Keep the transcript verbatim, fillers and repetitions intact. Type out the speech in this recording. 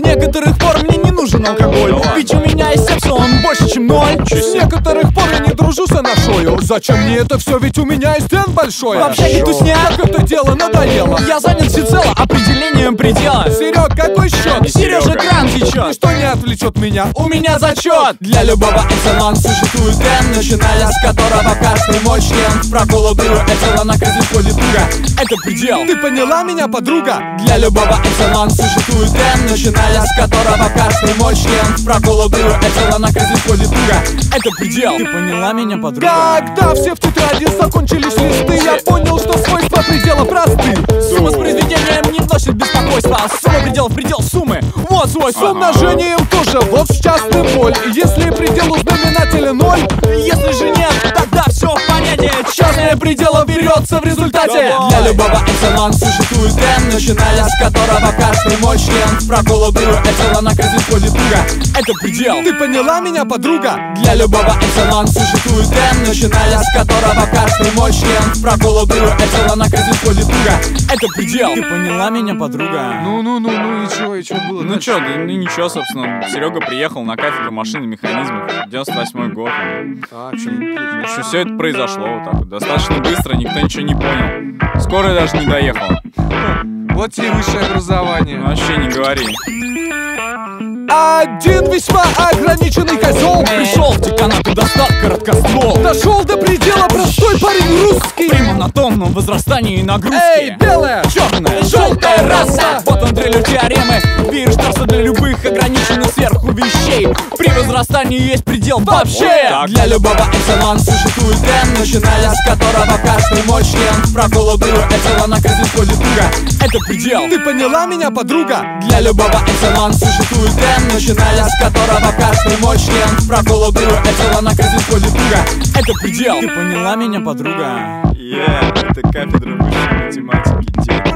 некоторых пор мне не нужен алкоголь, ведь у меня есть секс, он больше, чем ноль. С некоторых пор я не дружу с анашою. Зачем мне это все, ведь у меня есть стенд большой. Вообще не тусняк, как это дело надоело. Я занят всецело определением предела. Серег, какой счет? Сережа, кран течет. Ничто не отвлечет меня. У меня зачет. Для любого экселон существует Н, начиная с которого каждый мой член в проколотую экселона каждый входит туго. Это предел. Ты поняла меня, подруга? Для любого экселон существует Н, начиная с которого каждый мой член в проколотую экселона каждый входит туго. Это предел. Ты поняла меня, подруга? Когда все в тетради закончились листы, я понял, что свойства предела просты. Сумма с произведением не вносит беспокойства. Сумма предел в предел суммы. Вот свой С умножением тоже, вот в частный боль. Если предел у знаменателя ноль, если же нет, тогда все в понятие. частное предела берется в результате. Для любого экселон существует Н, начиная с которого каждый мой член в проколотую экселона каждый входит туго. Это предел. Ты поняла меня, подруга? Для любого экселон существует Н, начиная с которого каждый мой член в проколотую экселона каждый входит туго. Это предел. Ты поняла меня, подруга? Ну-ну-ну, ну и чё, и чё было? Ну чё, да, ну ничего, собственно. Серега приехал на кафедру машин и механизмов. девяносто восьмой год. А, В общем, все это произошло вот так вот. Достаточно быстро, никто ничего не понял. Скорая даже не доехала. вот тебе высшее образование. Ну, вообще не говори. Один весьма ограниченный козел Пришел в деканат и достал короткоствол. дошел до предела, простой парень русский. При монотонном возрастании и нагрузки. Эй, белая, черная, желтая раса. Вот он дрелью теоремы. Вирус трасса для любых ограниченных сверху вещей. При возрастании есть предел вообще. так. Для любого экселон существует Н, начиная с которого каждый мой член в проколотую экселона каждый входит туго. Это предел. ты поняла меня, подруга? Для любого экселон существует Н, начиная с которого каждый мой член в проколотую экселона каждый входит туго. Это предел. Ты поняла меня, подруга? Yeah, это кафедра высшей математики, детки.